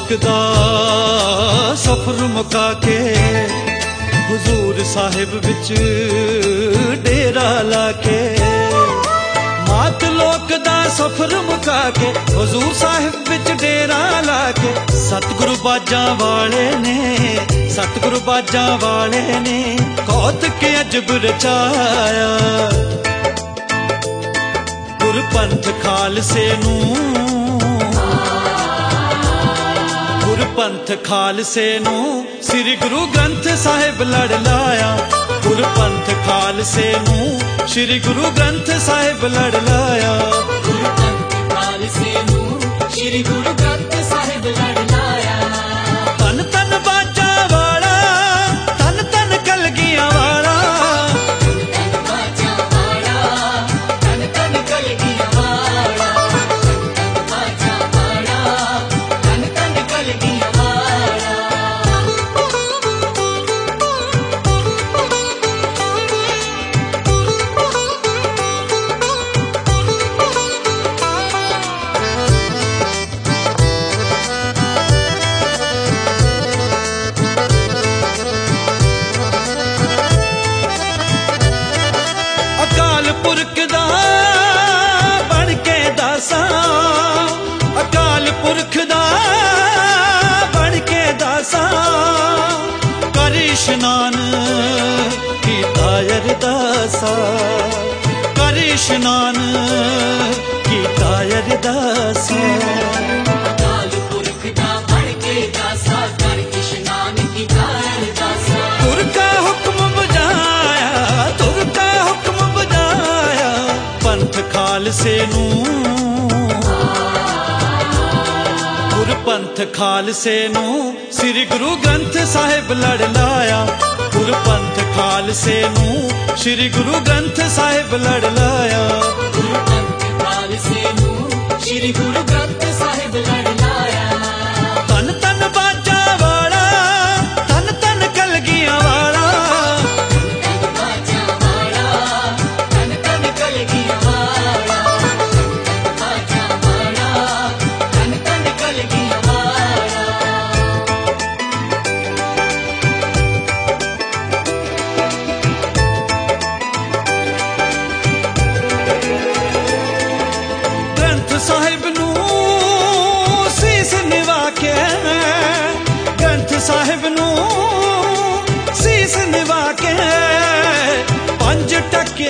लोक दा सफर मुका के हुजूर साहिब विच डेरा लाके। मात लोक दा सफर मुका के हुजूर साहिब विच डेरा लाके। सतगुरु बाजा वाले ने, सतगुरु बाजा वाले ने कौतक अजब रचाया। गुरपंथ खालसे नूं, गुरपंथ खालसे नूं श्री गुरु ग्रंथ साहिब लड़ लाया। गुरपंथ खालसे नूं श्री गुरु ग्रंथ साहिब लड़ लाया। गुरपंथ खालसे नूं श्री गुरु ग्रंथ साहिब लड़ लाया। तन तन बाजा वाला, तन तन कलगियां वाला, तन तन बाजा वाला, तन तन कलगियां वाला, तन तन बाजा वाला, तन तन कलगियां वाला। अकाल पुरख दा बन के दासा, अकाल पुरख दा बन के दासा। कर इशनान कीता अरदासा, कर इशनान कीता अरदासा। अकाल पुरख दा बन के दासा, कर इशनान कीता अरदासा। तुर का हुक्म बजाया, तुर का हुक्म बजाया। पंथ खालसे नूं, गुरपंथ खालसे नूं श्री गुरु ग्रंथ साहिब लड़ लाया। गुरपंथ खालसे नूं श्री गुरु ग्रंथ साहिब लड़ लाया। गुरपंथ खालसे नूं श्री गुरु ग्रंथ साहिब लड़ लाया। तन तन बाजा वाला, तन तन कलगियां वाला, तन तन बाजा वाला, तन तन कलगियां वाला, तन तन बाजा वाला, तन तन कलगियां वाला। ग्रंथ साहिब नूं सीस निवा के, ग्रंथ साहिब नूं सीस निवा के। पंज टके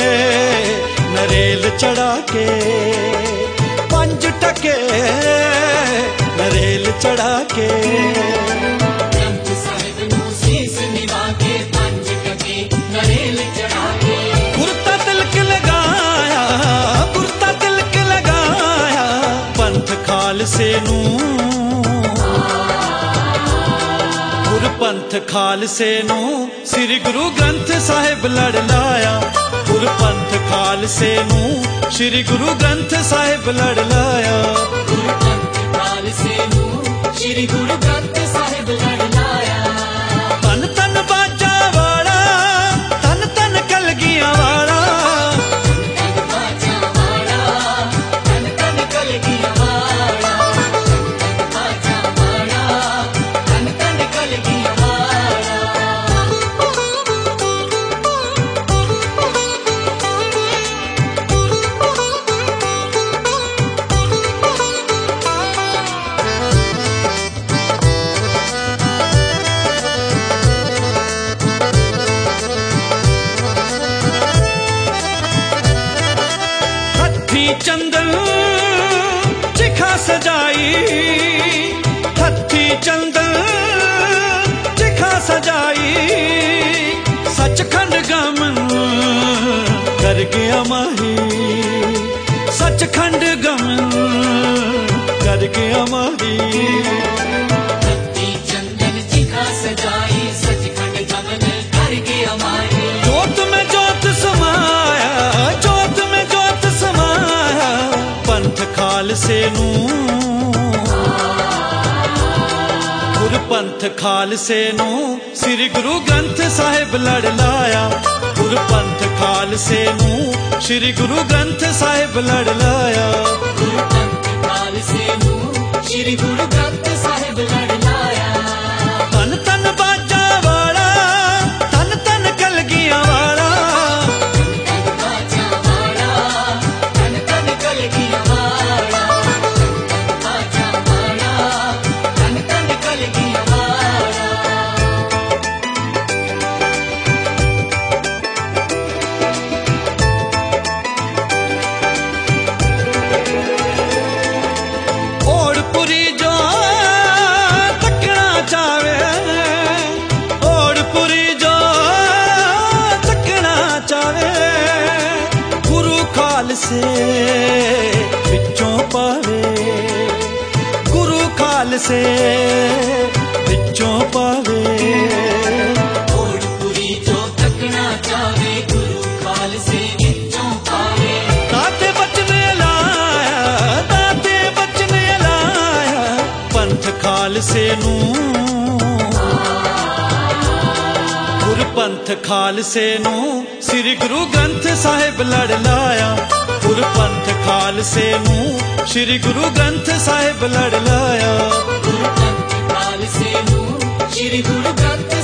नरेल चढ़ा के, पंज टके नरेल चढ़ा के। ग्रंथ साहिब नूं सीस निवा के, पंज टके नरेल चढ़ा के। कुर्ता तिलक लगाया, कुर्ता तिलक लगाया। पंथ खालसे नूं, गुरपंथ खालसे नूं श्री गुरु ग्रंथ साहिब लड़ लाया। गुरपंथ खालसे नूं श्री गुरु ग्रंथ साहिब लड़ लाया। गुरपंथ खालसे नूं श्री गुरु ग्रंथ साहिब लड़ लाया। तन तन बाजा वाला, तन तन कलगियां वाला, तन बाजा वाला, तन तन कलगियां वाला, तन तन बाजा वाला, तन तन कलगियां वाला। हथी चंदन चिखा सजाई, हथी चंदन चिखा सजाई। सचखंड गमन कर गया माही, सचखंड गमन कर गया माही। हत्ती चंदन चिखा सजाई, सचखंड गमन कर गया माही। जोत में जोत समाया, जोत में जोत समाया। पंथ खालसे नूं, गुरपंथ खालसे नूं श्री गुरु ग्रंथ साहिब लड़ लाया। गुरपंथ खालसे नूं श्री गुरु ग्रंथ साहिब लड़ लाया। गुरपंथ खालसे नूं श्री गुरु ग्रंथ साहिब लड़ लाया। तन तन बाजा वाला, तन तन कलगियां वाला, तन बाजा वाला, तन तन कलगियां वाला, तन बाजा वाला, तन तन कलगियां वाला। ओड़पुरी जो तकना चावे, ओड़पुरी जो तकना चावे, गुरु खालसे बिचों पावे, गुरु खालसे बिचों पावे। ओड़पुरी जो तकना चावे, गुरु खालसे विचों पावे। दाते बचन लाया, दाते बचन लाया, पंथ खालसे नू, गुरपंथ खालसे नू, श्री गुरु ग्रंथ साहिब लड़ लाया। गुरपंथ खालसे नू, श्री गुरु ग्रंथ साहिब लड़ लाया। गुरु ग्रंथ खालसे नू, श्री गुरु ग्रंथ